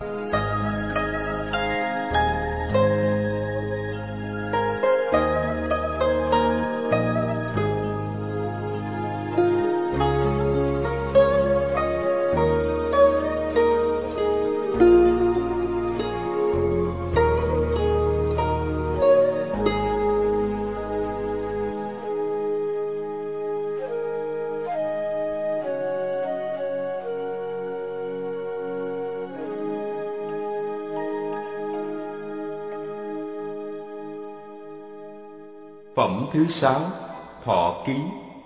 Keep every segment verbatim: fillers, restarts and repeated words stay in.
Phẩm thứ sáu, Thọ Ký.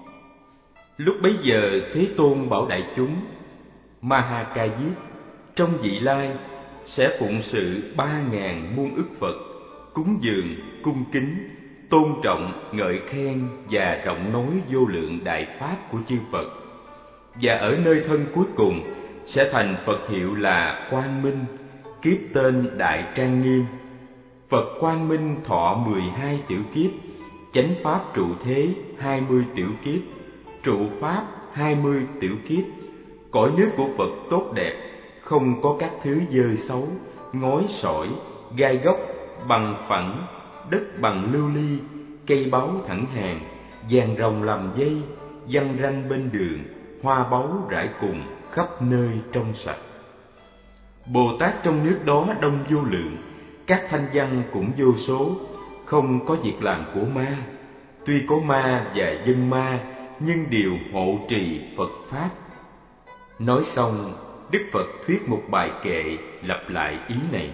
Lúc bấy giờ Thế Tôn bảo đại chúng: Ma-ha-ca-diếp trong vị lai sẽ phụng sự ba ngàn muôn ức Phật, cúng dường, cung kính, tôn trọng, ngợi khen và rộng nói vô lượng đại pháp của chư Phật. Và ở nơi thân cuối cùng sẽ thành Phật hiệu là Quang Minh, kiếp tên Đại Trang Nghiêm. Phật Quang Minh thọ mười hai tiểu kiếp, chánh pháp trụ thế hai mươi tiểu kiếp, trụ pháp hai mươi tiểu kiếp. Cõi nước của Phật tốt đẹp, không có các thứ dơ xấu, ngói sỏi, gai góc, bằng phẳng, đất bằng lưu ly, cây báu thẳng hàng, vàng rồng làm dây, văng ranh bên đường, hoa báu rải cùng, khắp nơi trong sạch. Bồ Tát trong nước đó đông vô lượng, các thanh văn cũng vô số, không có việc làm của ma. Tuy có ma và dân ma, nhưng đều hộ trì Phật Pháp. Nói xong, Đức Phật thuyết một bài kệ lặp lại ý này: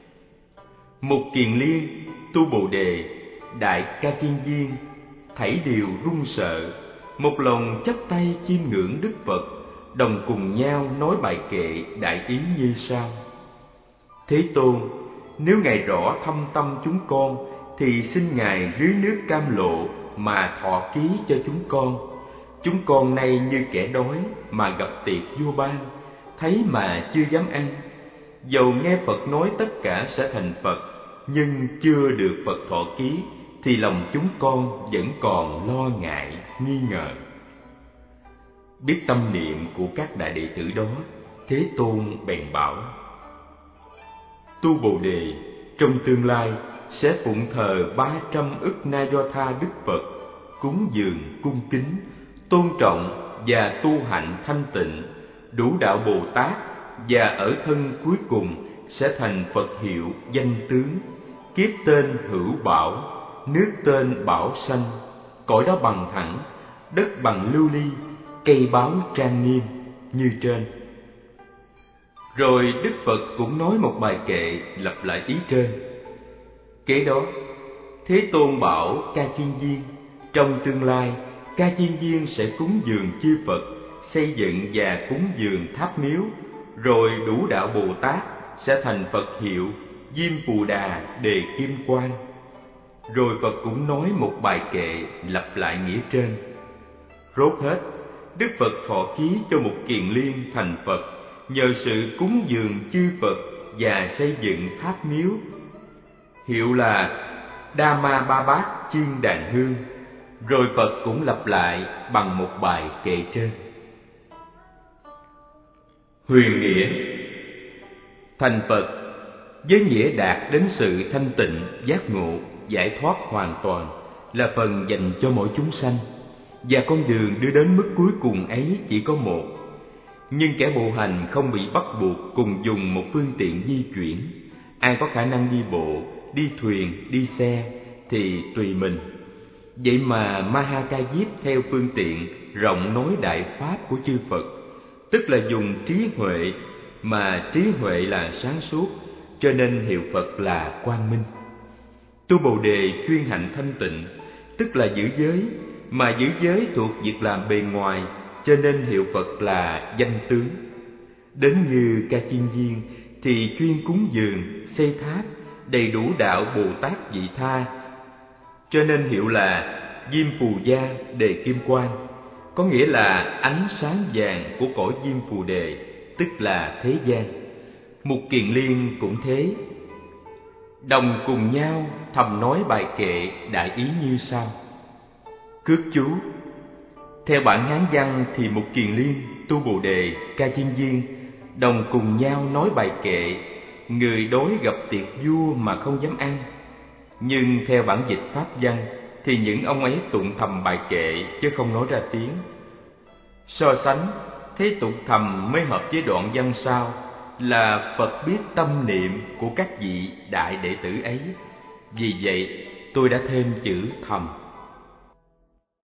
Một kiền liên, tu Bồ Đề, đại ca chiên viên, thảy đều run sợ, một lòng chắp tay chiêm ngưỡng Đức Phật, đồng cùng nhau nói bài kệ đại ý như sau: Thế Tôn, nếu Ngài rõ thâm tâm chúng con, thì xin Ngài rưới nước cam lộ mà thọ ký cho chúng con. Chúng con nay như kẻ đói mà gặp tiệc vua ban, thấy mà chưa dám ăn. Dầu nghe Phật nói tất cả sẽ thành Phật, nhưng chưa được Phật thọ ký, thì lòng chúng con vẫn còn lo ngại, nghi ngờ. Biết tâm niệm của các đại đệ tử đó, Thế Tôn bèn bảo: Tu Bồ Đề trong tương lai sẽ phụng thờ ba trăm ức na do tha Đức Phật, cúng dường, cung kính, tôn trọng và tu hạnh thanh tịnh, đủ đạo Bồ Tát, và ở thân cuối cùng sẽ thành Phật hiệu danh tướng, kiếp tên Hữu Bảo, nước tên Bảo Sanh, cõi đó bằng thẳng, đất bằng lưu ly, cây báu trang nghiêm như trên. Rồi Đức Phật cũng nói một bài kệ lặp lại ý trên. Kế đó, Thế Tôn bảo Ca Chiên Viên, trong tương lai Ca Chiên Viên sẽ cúng dường chư Phật, xây dựng và cúng dường tháp miếu, rồi đủ đạo Bồ Tát sẽ thành Phật hiệu Diêm Phù Đà Đề Kim Quang. Rồi Phật cũng nói một bài kệ lặp lại nghĩa trên. Rốt hết, Đức Phật thọ ký cho một kiền liên thành Phật, nhờ sự cúng dường chư Phật và xây dựng tháp miếu, hiệu là Dhamma Ba Bát Chiên Đàn Hương. Rồi Phật cũng lặp lại bằng một bài kệ trên. Huyền nghĩa: thành Phật với nghĩa đạt đến sự thanh tịnh, giác ngộ, giải thoát hoàn toàn là phần dành cho mỗi chúng sanh, và con đường đưa đến mức cuối cùng ấy chỉ có một. Nhưng kẻ bộ hành không bị bắt buộc cùng dùng một phương tiện di chuyển. Ai có khả năng đi bộ, đi thuyền, đi xe thì tùy mình. Vậy mà Ma-ha-ca-diếp theo phương tiện rộng nói đại pháp của chư Phật, tức là dùng trí huệ, mà trí huệ là sáng suốt, cho nên hiệu Phật là Quang Minh. Tu Bồ Đề chuyên hạnh thanh tịnh, tức là giữ giới, mà giữ giới thuộc việc làm bề ngoài, cho nên hiệu Phật là danh tướng. Đến như Ca Chiên Viên thì chuyên cúng dường, xây tháp, đầy đủ đạo Bồ Tát Vị Tha, cho nên hiệu là Diêm Phù Gia Đề Kim Quang, có nghĩa là ánh sáng vàng của cõi Diêm Phù Đề, tức là thế gian. Một kiền liên cũng thế, đồng cùng nhau thầm nói bài kệ đại ý như sau. Cước chú: theo bản Hán văn thì một kiền liên, tu Bồ Đề, Ca Chiên Viên đồng cùng nhau nói bài kệ người đói gặp tiệc vua mà không dám ăn. Nhưng theo bản dịch pháp văn thì những ông ấy tụng thầm bài kệ chứ không nói ra tiếng. So sánh, thấy tụng thầm mới hợp với đoạn văn sau là Phật biết tâm niệm của các vị đại đệ tử ấy. Vì vậy tôi đã thêm chữ thầm.